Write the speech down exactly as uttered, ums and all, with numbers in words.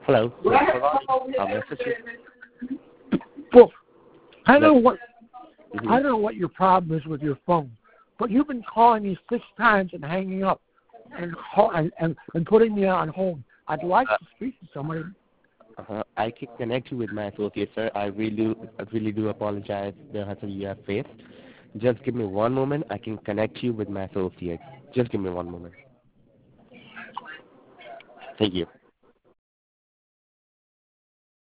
Hello. I'll message you. Well, I don't know what Mm-hmm. I don't know what your problem is with your phone, but you've been calling me six times and hanging up and and and, and putting me on hold. I'd like to speak to somebody. Uh-huh. I can connect you with my associate, sir. I really do, I really do apologize the hassle you have faced. Just give me one moment. I can connect you with my associate. Just give me one moment. Thank you.